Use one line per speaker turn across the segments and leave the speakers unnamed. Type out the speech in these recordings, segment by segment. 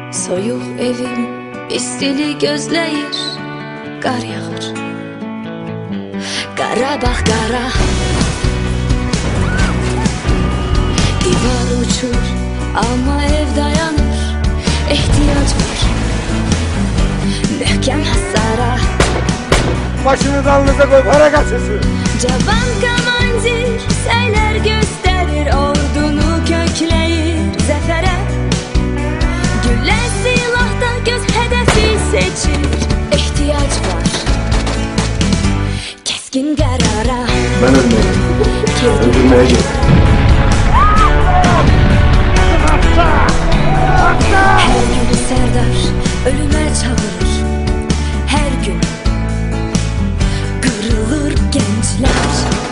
Soyuq evim istili gözləyir, qar yağır. Qarabağ qara, divar uçur, amma ev dayanır. Ehtiyac var möhkəm hasara.
Başını dalınıza koy, para kaçırsın.
Cavan komandir səylər göstərir, ordunu kökləyir zəfərə. Güllər silahda göz hədəfi seçir. Ehtiyac var keskin qərara.
Ben ölmeyeyim, öldürmeye gel.
Hər gün sərdar ölümə çağırır. Hər gün qırılır gənclər.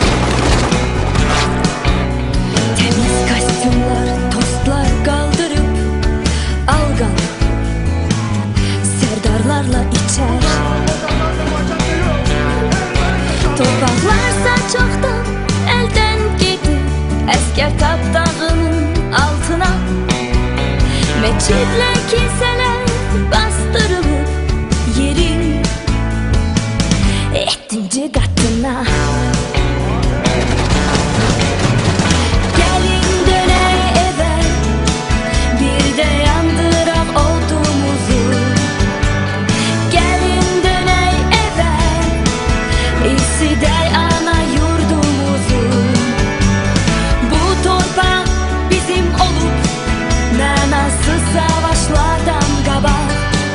Təmiz kostyumlar, tostlar qaldırıb alqan sərdarlarla içər. Torpaqlarsa çoxdan əldən gedib, əskər tapdağının altına. Meçidlə kilsələr bastırılıb yerin 7-ci qatına. Gəlin dönək evə, bir də yandıraq odumuzu. Gəlin dönək evə, isidək ana yurdumuzu. Bu torpaq bizim olub mənasız savaşlardan qabaq.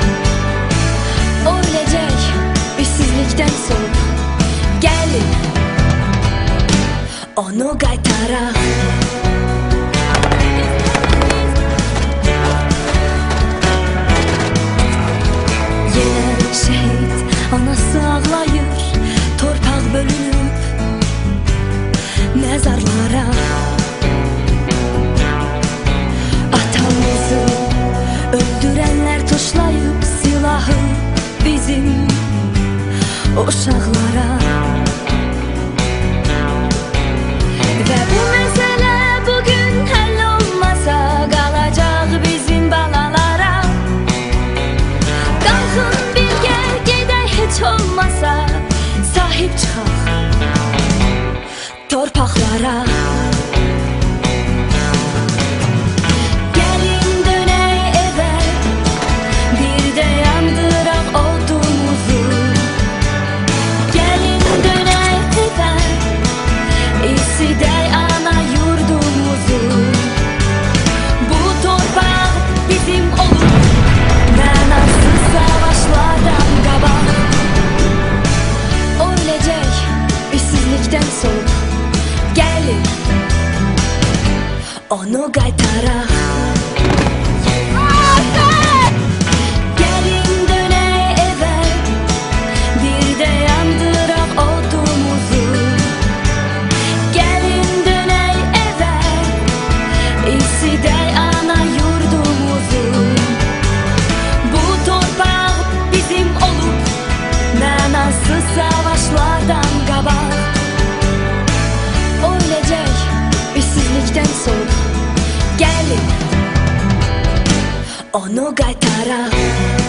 O öləcək işsizlikdən soğuk. Gəlin onu qaytaraq. Yenə şəhid anası ağlayır, torpaq bölünüb məzarlara. Atamızı öldürənlər tuşlayıb silahı bizim uşaqlara. Və bu məsələ bugün həll olmasa, qalacaq bizim balalara. Qalxın birgə gedək, heç olmasa sahib çıxaq torpaqlara. Gəlin dönək evə, bir də yandıraq odumuzu. Gəlin dönək evə, isidək ana yurdumuzu. Bu torpaq bizim olub mənasız savaşlardan qabaq. O öləcək işsizlikdən soğuk. Gəlin onu qaytaraq. Gəlin dönək evə, bir də yandıraq odumuzu. Gəlin dönək evə, isidək ana yurdumuzu. Bu torpaq bizim olub mənasız savaşlardan qabaq. O öləcək işsizlikdən soğuk. Gəlin onu qaytaraq.